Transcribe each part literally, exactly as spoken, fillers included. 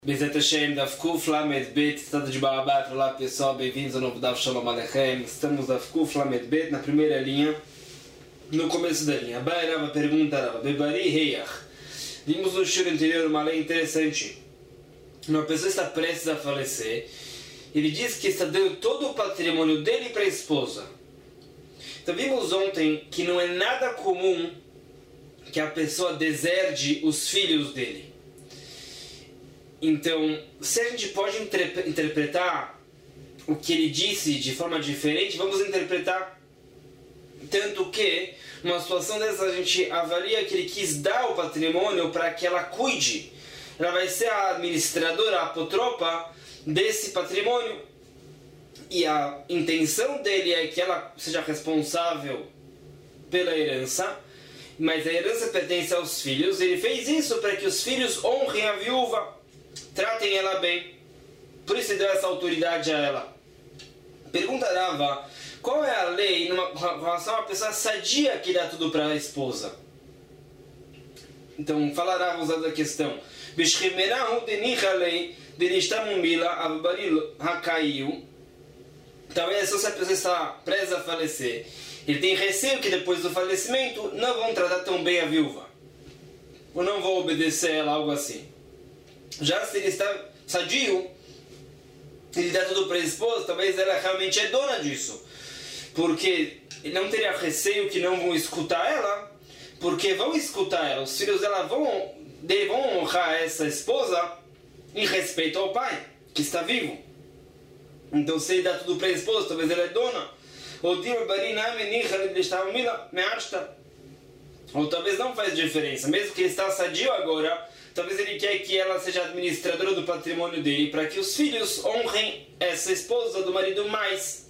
Bezat Hashem, Daf Kuf Lamed Bet, estado de Barabat. Olá pessoal, bem-vindos ao novo Daf Shalom Aleichem. Estamos Daf Kuf Lamed Bet, na primeira linha, no começo da linha. Bairava pergunta, Bebari Heiach. Vimos no show anterior uma lei interessante. Uma pessoa está prestes a falecer. Ele diz que está dando todo o patrimônio dele para a esposa. Então vimos ontem que não é nada comum que a pessoa deserde os filhos dele. Então, se a gente pode interpre- interpretar o que ele disse de forma diferente, vamos interpretar tanto que, numa situação dessa, a gente avalia que ele quis dar o patrimônio para que ela cuide. Ela vai ser a administradora, a apotropa desse patrimônio. E a intenção dele é que ela seja responsável pela herança, mas a herança pertence aos filhos. Ele fez isso para que os filhos honrem a viúva, tratem ela bem. Por isso ele deu essa autoridade a ela. Pergunta Rava, qual é a lei numa, com relação a uma pessoa sadia que dá tudo para a esposa? Então, fala Rava usando a questão. Talvez se a pessoa está presa a falecer, ele tem receio que depois do falecimento não vão tratar tão bem a viúva, ou não vão obedecer ela, algo assim. Já se ele está sadio, ele dá tudo para a esposa, talvez ela realmente é dona disso, porque ele não teria receio que não vão escutar ela, porque vão escutar ela, os filhos dela vão, vão honrar essa esposa em respeito ao pai, que está vivo. Então se ele dá tudo para a esposa, talvez ela é dona, ou talvez não faz diferença, mesmo que ele está sadio agora, talvez ele quer que ela seja administradora do patrimônio dele, para que os filhos honrem essa esposa do marido mais,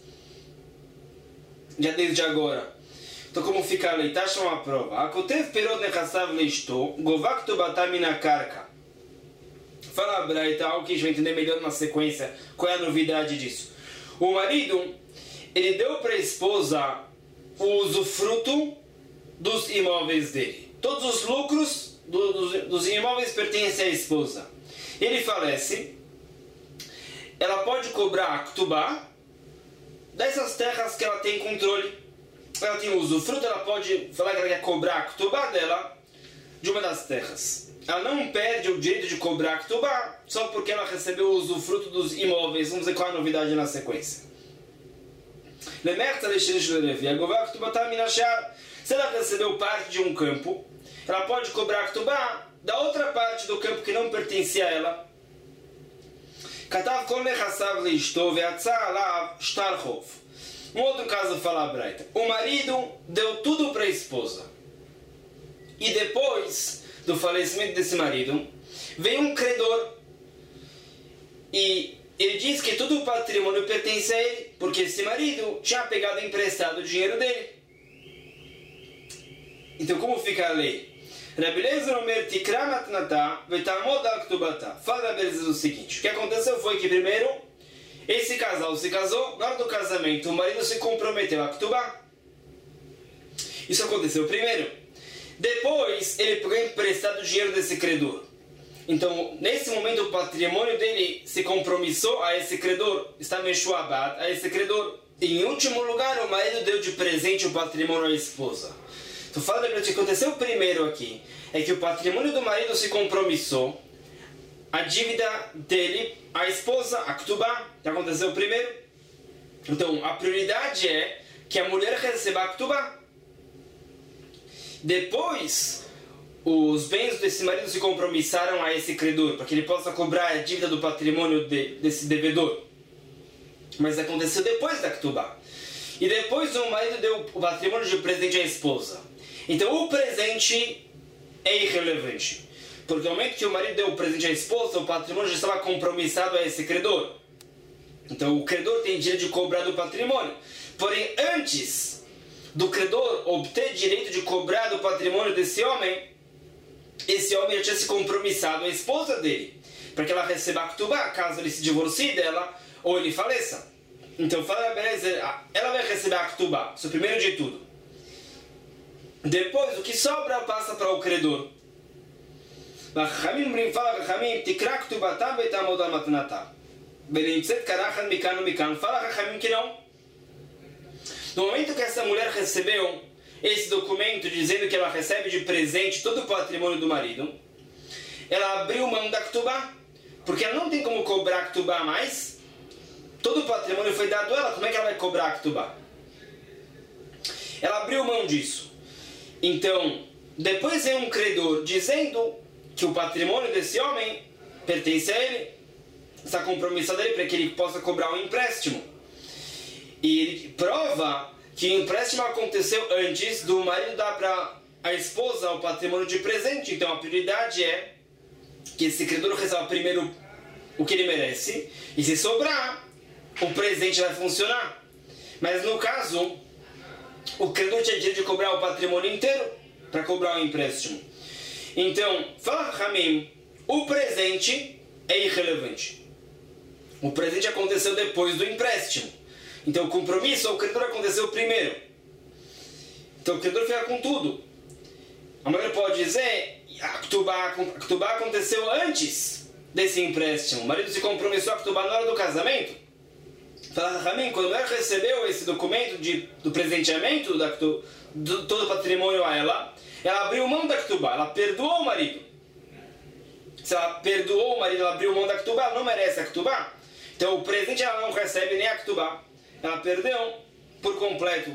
já desde agora. Então como fica a lei? Taxa uma prova. Akotev perot nechassav leishto, govak tubatam min hakarka. Fala a Braita, algo que a gente vai entender melhor na sequência, qual é a novidade disso. O marido, ele deu para a esposa o usufruto dos imóveis dele. Todos os lucros Do, dos, dos imóveis pertencem à esposa. Ele falece, ela pode cobrar a ktubá dessas terras que ela tem controle. Ela tem o usufruto, ela pode falar que ela quer cobrar a ktubá dela de uma das terras. Ela não perde o direito de cobrar a ktubá só porque ela recebeu o usufruto dos imóveis. Vamos ver qual é a novidade na sequência. Se ela recebeu parte de um campo, ela pode cobrar a ktubá da outra parte do campo que não pertencia a ela. Um outro caso fala a Braita. O marido deu tudo para a esposa. E depois do falecimento desse marido, veio um credor. E ele diz que todo o patrimônio pertence a ele, porque esse marido tinha pegado emprestado o dinheiro dele. Então como fica a lei? Rabi Eliezer Omer tikra matnata vetamod al ktubata. Fala Rabi Eliezer o seguinte: o que aconteceu foi que primeiro esse casal se casou, na hora do casamento o marido se comprometeu a ktubá. Isso aconteceu primeiro. Depois ele pegou emprestado o dinheiro desse credor. Então nesse momento o patrimônio dele se compromissou a esse credor, está meshuabat a esse credor. E, em último lugar, o marido deu de presente o patrimônio à esposa. Então fala o que aconteceu primeiro aqui é que o patrimônio do marido se compromissou, a dívida dele, a esposa, a ktubá, que aconteceu primeiro. Então a prioridade é que a mulher receba a ktubá. Depois os bens desse marido se compromissaram a esse credor, para que ele possa cobrar a dívida do patrimônio de, desse devedor. Mas aconteceu depois da ktubá. E depois o marido deu o patrimônio de presente à esposa. Então o presente é irrelevante, porque no momento que o marido deu o presente à esposa, o patrimônio já estava compromissado a esse credor. Então o credor tem direito de cobrar do patrimônio. Porém, antes do credor obter direito de cobrar do patrimônio desse homem, esse homem já tinha se compromissado à esposa dele, para que ela receba a ktubá, caso ele se divorcie dela ou ele faleça. Então fala, beleza, ela vai receber a ktubá, isso é o primeiro de tudo. Depois, o que sobra passa para o credor. Rachamim fala, Rachamim, tikra ktubata betamod al matnata. Benimtzet karachan mikan mikan. Fala, Rachamim, que não. No momento que essa mulher recebeu esse documento dizendo que ela recebe de presente todo o patrimônio do marido, ela abriu mão da ktubá, porque ela não tem como cobrar a ktubá mais. Todo o patrimônio foi dado a ela, como é que ela vai cobrar a ktubá? Ela abriu mão disso. Então, depois vem um credor dizendo que o patrimônio desse homem pertence a ele, está compromissado a ele para que ele possa cobrar um empréstimo. E ele prova que o empréstimo aconteceu antes do marido dar para a esposa o patrimônio de presente. Então a prioridade é que esse credor receba primeiro o que ele merece, e se sobrar, o presente vai funcionar. Mas no caso, o credor tinha direito de cobrar o patrimônio inteiro para cobrar o empréstimo. Então, fala Ramim, o presente é irrelevante. O presente aconteceu depois do empréstimo. Então o compromisso ao credor aconteceu primeiro. Então o credor fica com tudo. A mulher pode dizer, a ktubá, a ktubá aconteceu antes desse empréstimo. O marido se compromissou a ktubá na hora do casamento. Fala Ramim, quando a mulher recebeu esse documento de, do presenteamento da ktubá, do, todo o patrimônio a ela, ela abriu mão da ktubá, ela perdoou o marido. Se ela perdoou o marido, ela abriu mão da ktubá, ela não merece a ktubá. Então o presente ela não recebe nem a ktubá. Ela perdeu por completo.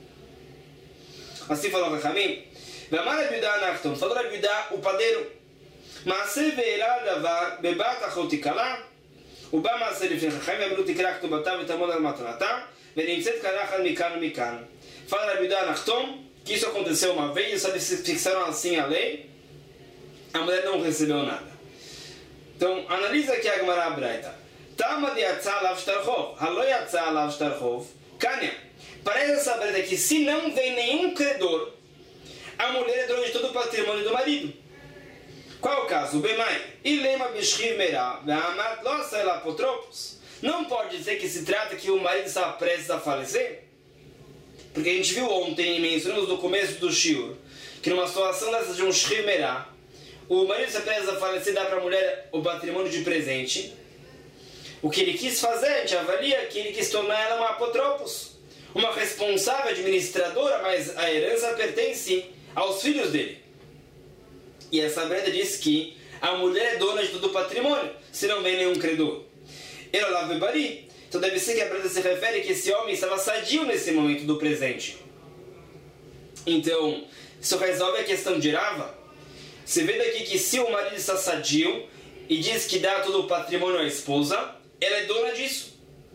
Assim falou Rachamim. V'amar Rabi Yehuda Nachton, falou Rabi Yehuda, o padeiro. Ma'aseh ve'era davar bebat achot tikala, uba ma'aseh lifnei chachamim, ve'amru tikra ktubata v'tamod al matnata, ve'nimtzet karachan mikan mikan. Fala Rabi Yehuda Nachton que isso aconteceu uma vez, só eles fixaram assim a lei, a mulher não recebeu nada. Então, analisa aqui a Gemara Braita. Tama de yatzah alav shtarchov, halo yatzah alav shtarchov, Kanya. Parece essa breta que se não vem nenhum credor, a mulher é dona de todo o patrimônio do marido. Qual é o caso? O Bemai, ilema bishchiv merah, ve'amat lo asa el apotropos. Não pode dizer que se trata que o marido está prestes a falecer? Porque a gente viu ontem, mencionamos no começo do shiur, que numa situação dessa de um shchiv merah, o marido está prestes a falecer e dá para a mulher o patrimônio de presente. O que ele quis fazer, a gente avalia que ele quis tornar ela uma apotropos, uma responsável administradora, mas a herança pertence aos filhos dele. E essa breda diz que a mulher é dona de todo o patrimônio, se não vem nenhum credor. Ela lá bebari, então deve ser que a breda se refere que esse homem estava sadio nesse momento do presente. Então, isso resolve a questão de Rava. Você vê daqui que se o marido está sadio e diz que dá todo o patrimônio à esposa, ela é dona disso.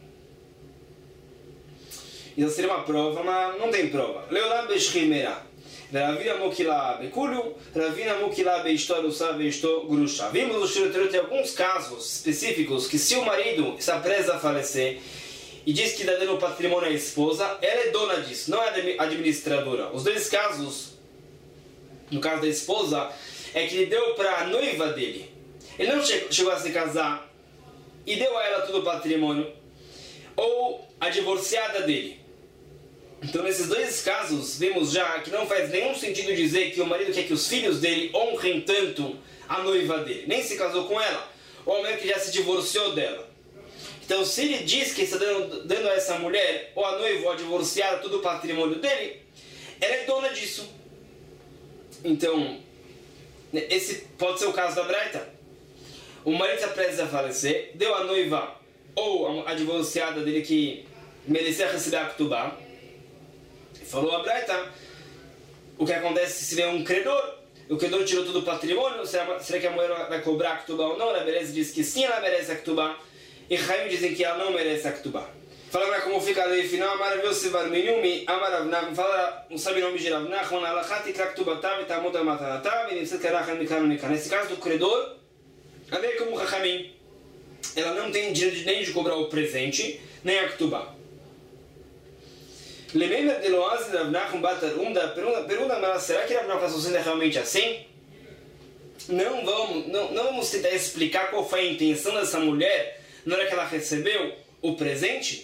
Então seria uma prova, mas não tem prova. Leolam beshchim merah. Ravina mukila bekulhu, Ravina mukila beishtorusa beishto grusha. Vimos no Shirotero tem alguns casos específicos que se o marido está prestes a falecer e diz que dá dando patrimônio à esposa, ela é dona disso, não é administradora. Os dois casos, no caso da esposa, é que ele deu para a noiva dele. Ele não chegou a se casar e deu a ela todo o patrimônio, ou a divorciada dele. Então nesses dois casos vemos já que não faz nenhum sentido dizer que o marido quer que os filhos dele honrem tanto a noiva dele, nem se casou com ela, ou a mulher que já se divorciou dela. Então se ele diz que está dando, dando a essa mulher, ou a noiva, ou a divorciada, todo o patrimônio dele, ela é dona disso. Então esse pode ser o caso da Braita. O marido está prestes a falecer, deu a noiva ou a divorciada dele que merecia receber a ktubá. Falou a Braita, o que acontece se vem um credor, o credor tirou todo o patrimônio, será, será que a mulher vai cobrar a ktubá ou não? A Beleza diz que sim, ela merece a ktubá, e Chaim dizem que ela não merece a ktubá. Fala agora como fica a lei final, Amarav Yosef Bar Menyumi, Amarav Nachman, fala um sobrenome de Rav Nachman, Alachat ikra ktubatav et amot al-matanatav, e nimtzet karachan mikan mikan. Nesse caso do credor, a lei como Chachamim, ela não tem direito nem de cobrar o presente, nem a ktubá. Lembra de Loaz e Rav Nachman Batar Unda, pergunta, mas será que Rav Nachman está sendo realmente assim? Não vamos, não, não vamos tentar explicar qual foi a intenção dessa mulher na hora que ela recebeu o presente.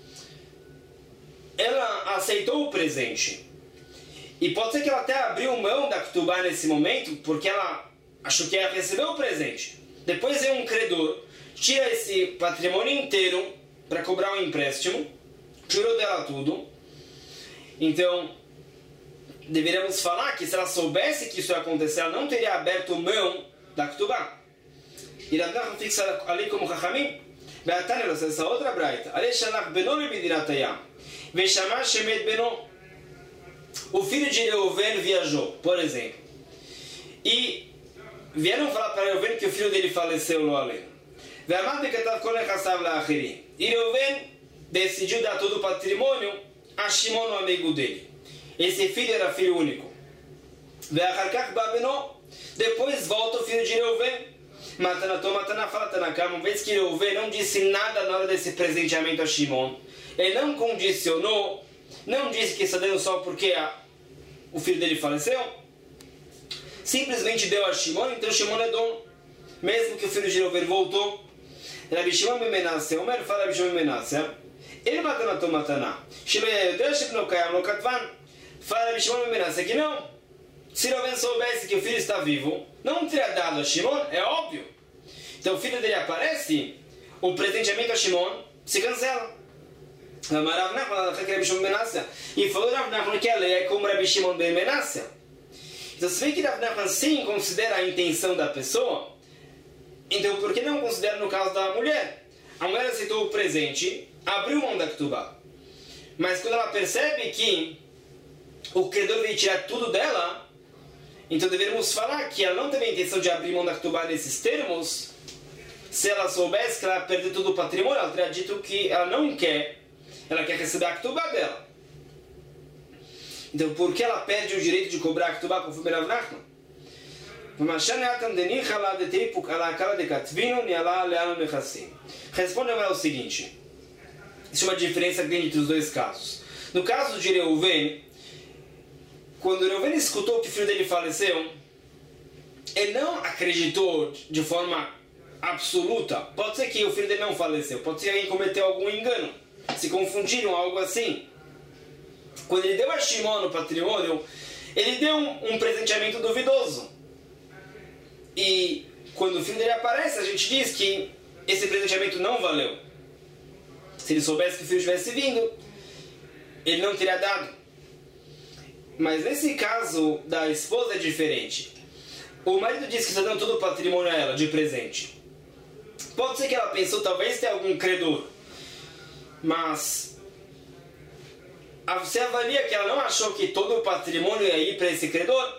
Ela aceitou o presente. E pode ser que ela até abriu mão da ktubá nesse momento, porque ela achou que ia receber o presente. Depois vem um credor, tira esse patrimônio inteiro para cobrar um empréstimo, tirou dela tudo. Então, deveríamos falar que se ela soubesse que isso ia acontecer, ela não teria aberto mão da Ktubá. E Rav Nachman fixa ali como Chachamim. Be'atane, essa outra braita. Ale shalach beno lebidinat hayam. Ve'shama shemet beno. O filho de Reuven viajou, por exemplo. E vieram falar para Reuven que o filho dele faleceu lo além. Ve'amad be'katav kol nechassav la'achirim. E Reuven decidiu dar todo o patrimônio a Shimon, o amigo dele. Esse filho era filho único. Depois volta o filho de Reuven. Matanato, Matana fala Tanakam, uma vez que Reuven não disse nada na hora desse presenteamento a Shimon. Ele não condicionou, não disse que está dando só porque a, o filho dele faleceu. Simplesmente deu a Shimon, então Shimon é dono. Mesmo que o filho de Reuven voltou. Rabi Shimon ben Menasseh, Omer fala Rabi Shimon ben Menasseh. Ele matanato matana. Shilo yayodeh shebno kayam lo katvan. Fala Rabi Shimon ben Menasseh que não. Se Reuven soubesse que o filho está vivo, não teria dado a Shimon, é óbvio. Então o filho dele aparece, o presenteamento a Shimon se cancela. E falou Rav Nachman que a lei é como Rabi Shimon ben Menasseh. Então se vê que Rav Nachman sim considera a intenção da pessoa, então por que não considera no caso da mulher? A mulher aceitou o presente, abriu mão da Ktubá. Mas quando ela percebe que o credor veio tirar tudo dela, então deveríamos falar que ela não teve a intenção de abrir mão da Ktubá nesses termos. Se ela soubesse que ela perdeu todo o patrimônio, ela teria dito que ela não quer, ela quer receber a Ktubá dela. Então por que ela perde o direito de cobrar a Ktubá conforme Rav Nachman? Responde agora o seguinte. Isso é uma diferença grande entre os dois casos. No caso de Reuven, quando Reuven escutou que o filho dele faleceu, ele não acreditou de forma absoluta. Pode ser que o filho dele não faleceu, pode ser que alguém cometeu algum engano, se confundiram, algo assim. Quando ele deu a Shimon no patrimônio, ele deu um, um presenteamento duvidoso. E quando o filho dele aparece, a gente diz que esse presenteamento não valeu. Se ele soubesse que o filho tivesse vindo, ele não teria dado. Mas nesse caso da esposa é diferente. O marido disse que está dando todo o patrimônio a ela de presente. Pode ser que ela pensou, talvez tenha algum credor. Mas você avalia que ela não achou que todo o patrimônio ia ir para esse credor?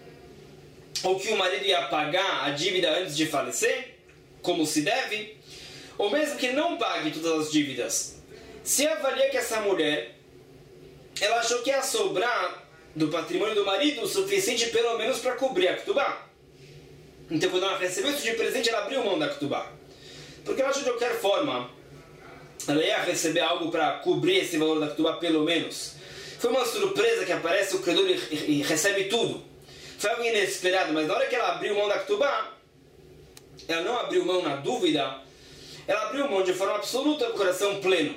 Ou que o marido ia pagar a dívida antes de falecer, como se deve? Ou mesmo que ele não pague todas as dívidas. Se avalia que essa mulher, ela achou que ia sobrar do patrimônio do marido o suficiente pelo menos para cobrir a Ktubá. Então quando ela recebeu isso de presente, ela abriu mão da Ktubá. Porque ela achou de qualquer forma, ela ia receber algo para cobrir esse valor da Ktubá pelo menos. Foi uma surpresa que aparece o credor e, e recebe tudo. Foi algo inesperado, mas na hora que ela abriu mão da Ktubá, ela não abriu mão na dúvida, ela abriu mão de forma absoluta, com o coração pleno.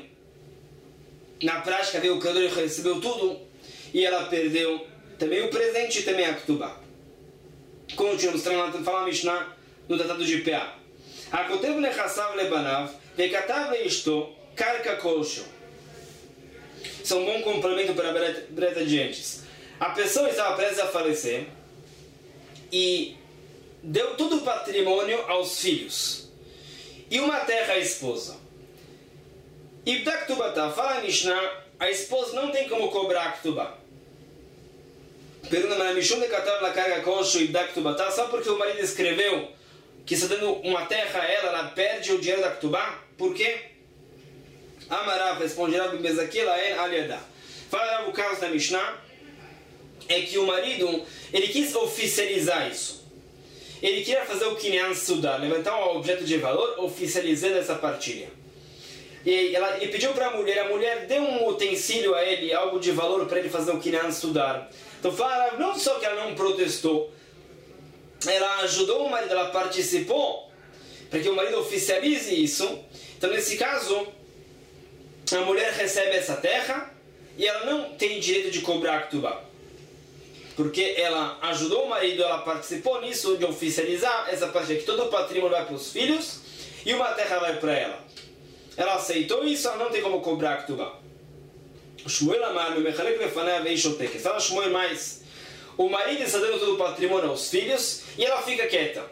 Na prática, veio o credor e recebeu tudo, e ela perdeu também o presente e também a Ktubá. Continuamos, estamos falando a Mishnah no Tratado de Peah. Hakotev nechassav lebanav, vekatav leishto, karka kolsho. Isso é um bom complemento para a breta de antes. A pessoa estava prestes a falecer e deu todo o patrimônio aos filhos e uma terra à esposa. E da Ktubá, fala a Mishnah, a esposa não tem como cobrar a Ktubá. Pergunta, mas Mishum de Katav la carga colcho e da Ktubá, só porque o marido escreveu que está dando uma terra a ela, ela perde o dinheiro da Ktubá? Por quê? Amarav responderá do Mezaquila en aliada. Fala o caso da Mishnah, é que o marido, ele quis oficializar isso. Ele queria fazer o Kinyan Sudar, levantar um objeto de valor, oficializando essa partilha. E ela, ele pediu para a mulher, a mulher deu um utensílio a ele, algo de valor para ele fazer o Kinyan Sudar. Então fala, não só que ela não protestou, ela ajudou o marido, ela participou, para que o marido oficialize isso. Então nesse caso, a mulher recebe essa terra e ela não tem direito de cobrar a Ktubá. porque ela ajudou o marido, ela participou nisso de oficializar essa parte que todo o patrimônio vai para os filhos e uma terra vai para ela. Ela aceitou isso, ela não tem como cobrar a Ktubá. Shmuel amar, meu mechalek lefanei vem shotek. Fala Shmuel mais. O marido está dando todo o patrimônio aos filhos e ela fica quieta.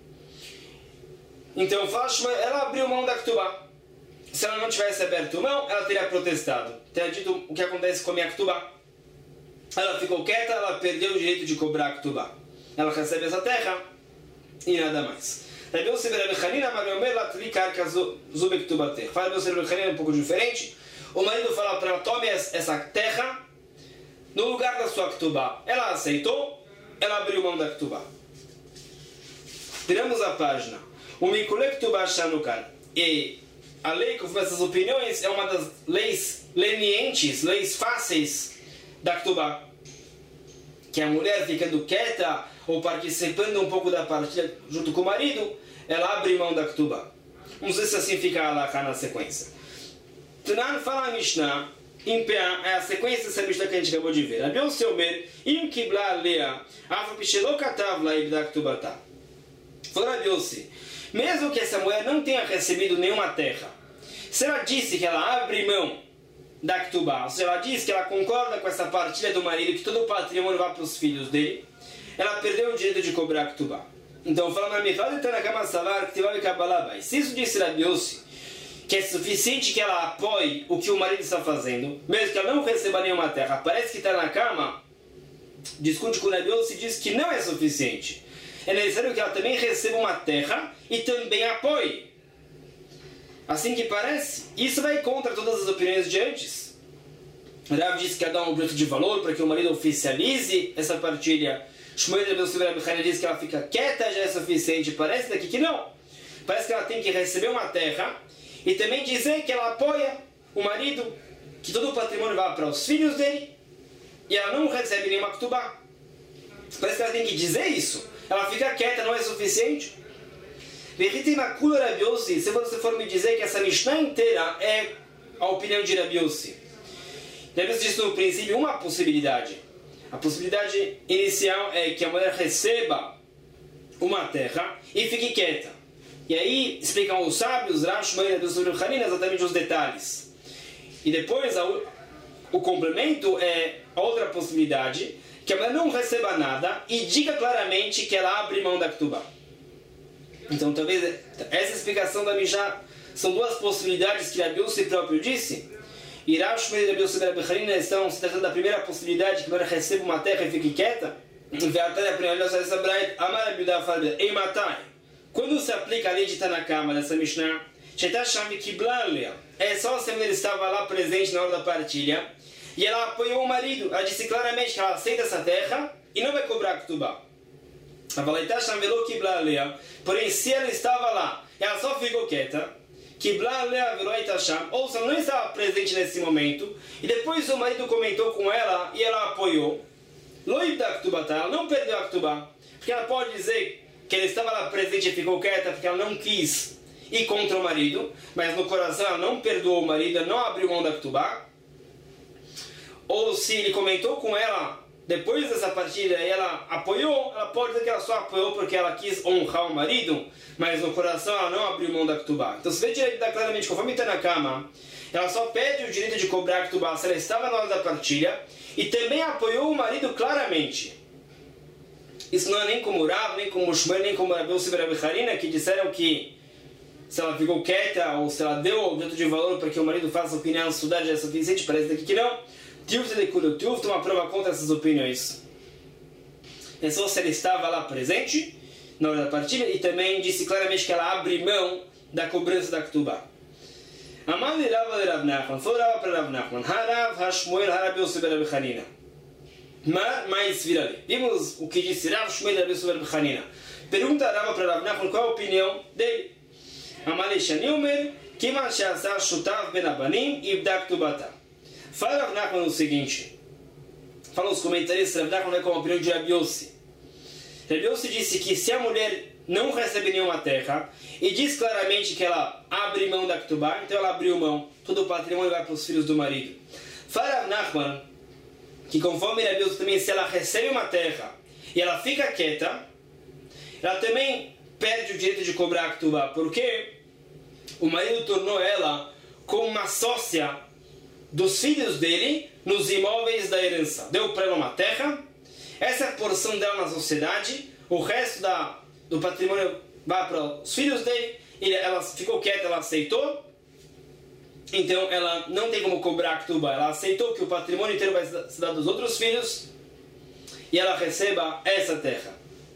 Então fala Shmuel, ela abriu mão da Ktubá. Se ela não tivesse aberto mão, ela teria protestado. Teria dito o que acontece com a minha Ktubá. Ela ficou quieta, ela perdeu o direito de cobrar a Ktubá. Ela recebe essa terra e nada mais. Rabi Yossi ben Rabi Chanina, Mariomer, Latli, Karka, Zube Ktubater. Fala Rabi Yossi ben Rabi Chanina um pouco diferente. O marido fala para ela, tome essa terra no lugar da sua Ktubá. Ela aceitou, ela abriu mão da Ktubá. Tiramos a página. O Mikule Ktubá Shanukan. E a lei com essas opiniões é uma das leis lenientes, leis fáceis da Ktubá. Que a mulher ficando quieta ou participando um pouco da partilha junto com o marido, ela abre mão da Ktubá. Vamos ver se assim fica a Halakha na sequência. Tanan fala a Mishnah, em Peah, é a sequência dessa Mishnah que a gente acabou de ver. Rabi Yossi Omer, im kibla alea, afa pishelo katav la ibda Ktubata. Falou Rabi Yossi, mesmo que essa mulher não tenha recebido nenhuma terra, se ela disse que ela abre mão da Ktubá, ou seja, ela diz que ela concorda com essa partilha do marido, que todo o patrimônio vai para os filhos dele, ela perdeu o direito de cobrar a Ktubá. Então fala na Michal de Tanakama Savar, Ktivav e Kabbalah. Se isso disse Rabi Yossi, que é suficiente que ela apoie o que o marido está fazendo, mesmo que ela não receba nenhuma terra, parece que está na cama, discute com Rabi Yossi e diz que não é suficiente. É necessário que ela também receba uma terra e também apoie. Assim que parece, isso vai contra todas as opiniões de antes. Rav disse que ela dá um objeto de valor para que o marido oficialize essa partilha. Shmuel diz que ela fica quieta, já é suficiente. Parece daqui que não. Parece que ela tem que receber uma terra e também dizer que ela apoia o marido, que todo o patrimônio vai para os filhos dele e ela não recebe nenhuma Ktubá. Parece que ela tem que dizer isso. Ela fica quieta, não é suficiente. Se você for me dizer que essa Mishnah inteira é a opinião de Rabi Yossi, Rabi Yossi disse no princípio uma possibilidade. A possibilidade inicial é que a mulher receba uma terra e fique quieta. E aí explicam os sábios, Rav, Shmuel e Rabi Yossi ben Chanina, exatamente os detalhes. E depois a, o complemento é a outra possibilidade, que a mulher não receba nada e diga claramente que ela abre mão da Ktubá. Então talvez essa explicação da Mishnah são duas possibilidades que Rabi Yossi próprio disse. E Rav, Shmuel e Rabi Yossi ben Rabi Chanina estão se tratando da primeira possibilidade, que a mulher receba uma terra e fique quieta. Quando se aplica a lei de Tanakama dessa Mishnah, é só se a mulher estava lá presente na hora da partilha e ela apoiou o marido. Ela disse claramente que ela aceita essa terra e não vai cobrar a Ktubá. Porém, se ela estava lá e ela só ficou quieta, ou se ela não estava presente nesse momento, e depois o marido comentou com ela e ela apoiou, ela não perdeu a Ktubá, porque ela pode dizer que ela estava lá presente e ficou quieta porque ela não quis ir contra o marido, mas no coração ela não perdoou o marido, ela não abriu mão da Ktubá. Ou se ele comentou com ela depois dessa partida e ela apoiou, ela pode dizer que ela só apoiou porque ela quis honrar o marido, mas no coração ela não abriu mão da Ktubá. Então se vê direito claramente, conforme está na cama, ela só pede o direito de cobrar a Ktubá se ela estava na hora da partilha e também apoiou o marido claramente. Isso não é nem como Rav, nem como Shmuel, nem como Rabi Yossi ben Rabi Chanina, que disseram que se ela ficou quieta ou se ela deu o objeto de valor para que o marido faça opinião estudar já é suficiente. Parece daqui que não. Tiuf de Kudo, Tiuf tem uma prova contra essas opiniões. É só se ela estava lá presente na hora da partilha e também disse claramente que ela abre mão da cobrança da Ktubá. Amali Rava de Rav Nachman, foi Rava para Rav Nachman, Harav, Hashmuel, Harabi Yossi ben Rabi Chanina. Mas vira ali. Vimos o que disse Rav, Shmuel e Rabi Yossi ben Rabi Chanina. Pergunta a Rava para Rav Nachman qual é a opinião dele. Amali Shani Omer, Kiman She'asar Shutav ben Abanim, Ibda Ktubata. Fala Rav Nachman o seguinte, fala os comentaristas, Rav Nachman é como a opinião de Rabi Yossi. Rabi Yossi disse que se a mulher não recebe nenhuma terra e diz claramente que ela abre mão da Ktubá, então ela abriu mão, todo o patrimônio vai para os filhos do marido. Fala Rav Nachman que conforme Rabi Yehuda também, se ela recebe uma terra e ela fica quieta, ela também perde o direito de cobrar a Ktubá, porque o marido tornou ela como uma sócia dos filhos dele nos imóveis da herança. Deu para ela uma terra, essa é a porção dela na sociedade, o resto da, do patrimônio vai para os filhos dele, ele, ela ficou quieta, ela aceitou, então ela não tem como cobrar a Ktubá, ela aceitou que o patrimônio inteiro vai se dar dos outros filhos e ela receba essa terra.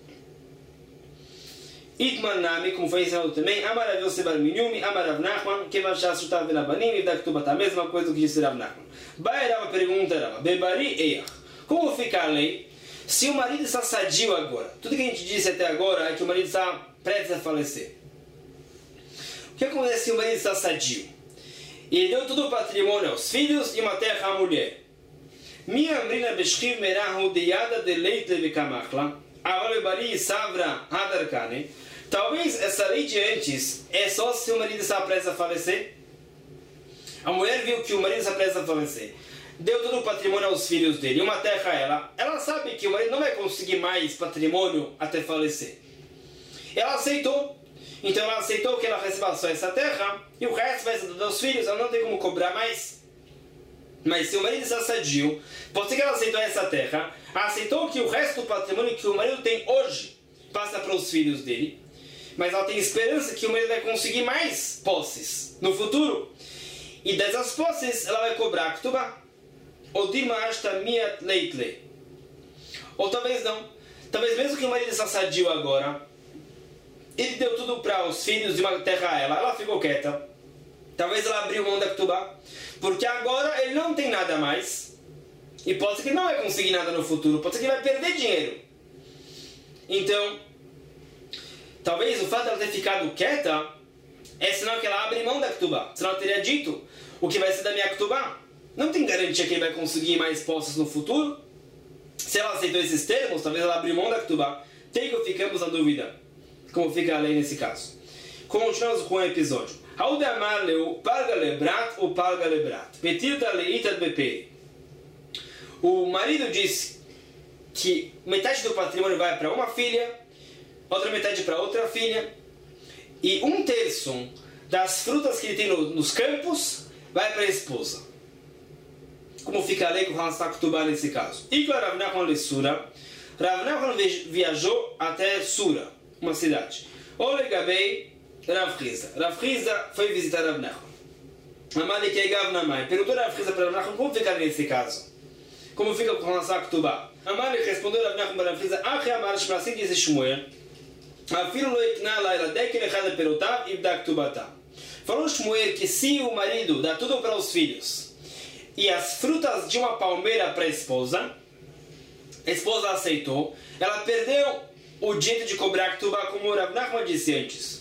Itman Nami, como foi ensinado também, Amarav Yosef Bar Minyumi, Amarav Nachman, Kevachá Sutav Velabanim, e da Ktubá, a mesma coisa do que disse Rav Nachman. Baerava pergunta, Rava, Bebari Eyach, como fica a lei se o marido está sadio agora? Tudo que a gente disse até agora é que o marido está prestes a falecer. O que acontece se o marido está sadio? Ele deu todo o patrimônio aos filhos e uma terra à mulher. Minha amrina beshchiv merahu deyada de leite levikamachla, avalebari savra hadarkane. Talvez essa lei de antes é só se o marido está prestes a falecer. A mulher viu que o marido está prestes a falecer, deu todo o patrimônio aos filhos dele, uma terra a ela. Ela sabe que o marido não vai conseguir mais patrimônio até falecer. Ela aceitou. Então ela aceitou que ela receba só essa terra e o resto vai ser dos filhos, ela não tem como cobrar mais. Mas se o marido está sadio, pode ser que ela aceitou essa terra, aceitou que o resto do patrimônio que o marido tem hoje passa para os filhos dele, mas ela tem esperança que o marido vai conseguir mais posses no futuro. E dessas posses ela vai cobrar Ktubá. Ou Dimashtamiyat Leitle. Ou talvez não. Talvez mesmo que o marido está sadio agora, ele deu tudo para os filhos de uma terra a ela, ela ficou quieta. Talvez ela abriu mão da Ktubá, porque agora ele não tem nada mais. E pode ser que ele não vai conseguir nada no futuro, pode ser que ele vai perder dinheiro. Então, talvez o fato de ela ter ficado quieta é sinal que ela abre mão da Ktubá. Senão ela teria dito o que vai ser da minha Ktubá. Não tem garantia que ele vai conseguir mais posses no futuro. Se ela aceitou esses termos, talvez ela abriu mão da Ktubá. Tem que ficamos na dúvida como fica a lei nesse caso. Continuamos com o episódio. Haudamar leu palga lebrat ou palga lebrat. Petirta leitat beperi. O marido disse que metade do patrimônio vai para uma filha, outra metade para outra filha, e um terço das frutas que ele tem no, nos campos vai para a esposa. Como fica a lei com relação a Ktubá nesse caso? Ikla Rav Nachman le Sura. Rav Nachman viajou até Sura, uma cidade. Olegabei Rav Chizda. Rav Chizda foi visitar Rav Nachman. Amali que Gav Namai. Perguntou Rav Chizda para Rav Nachman como fica nesse caso. Como fica com relação a Ktubá? Amali respondeu Rav Nachman para Rav Chizda. Achi Amar Shema, assim disse Shmuel. Afilo lo ikna la iladek elechad perotav ibda Ktubata. Falou Shmuel que se o marido dá tudo para os filhos e as frutas de uma palmeira para a esposa, a esposa aceitou, ela perdeu o direito de cobrar Ktubá, como o Rav Nachman disse antes.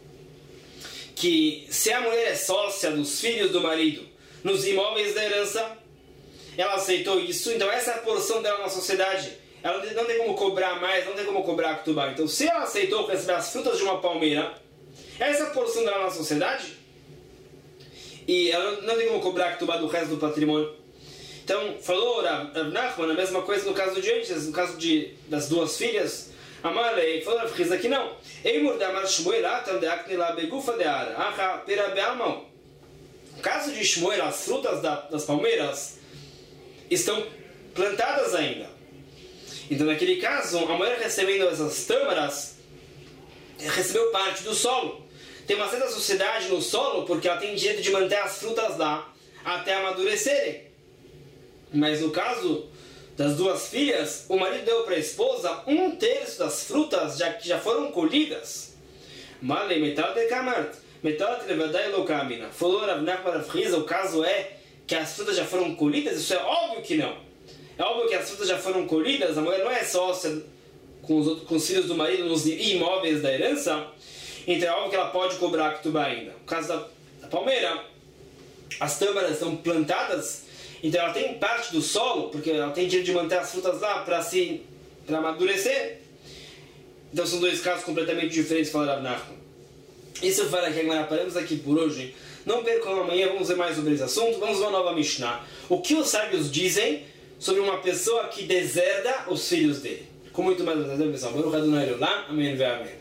Que se a mulher é sócia dos filhos do marido nos imóveis da herança, ela aceitou isso, então essa é a porção dela na sociedade. Ela não tem como cobrar mais, não tem como cobrar Ktubá. Então se ela aceitou receber as frutas de uma palmeira, essa é a porção dela na sociedade, e ela não tem como cobrar Ktubá do resto do patrimônio. Então falou Rav Nachman a mesma coisa no caso de antes, no caso de, das duas filhas. Amalei falou Rav Chizda que não. Eimur damar Shmuel atam de akne la begufa de ara. Acha pera be'almão. No caso de Shmuel, as frutas da, das palmeiras estão plantadas ainda. Então naquele caso, a mulher recebendo essas tâmaras recebeu parte do solo. Tem uma certa sociedade no solo porque ela tem direito de manter as frutas lá até amadurecerem. Mas no caso das duas filhas, o marido deu para a esposa um terço das frutas já, que já foram colhidas. Malei metal de kamart, metal de levadai lokamina. Falou Rav Nachman Rav Chizda, o caso é que as frutas já foram colhidas? Isso é óbvio que não. É óbvio que as frutas já foram colhidas, a mulher não é sócia com os, outros, com os filhos do marido nos imóveis da herança, então é óbvio que ela pode cobrar Ktubá ainda. No caso da, da palmeira, as tâmaras são plantadas, então ela tem parte do solo, porque ela tem direito de manter as frutas lá para se, para amadurecer. Então são dois casos completamente diferentes, fala Rav Nachman. Isso fala que agora paramos aqui por hoje. Não percam amanhã, vamos ver mais sobre esse assunto. Vamos ver uma nova Mishnah. O que os sábios dizem sobre uma pessoa que deserda os filhos dele. Com muito mais, pessoal. Baruch Adonai Olam. Amém. Amém.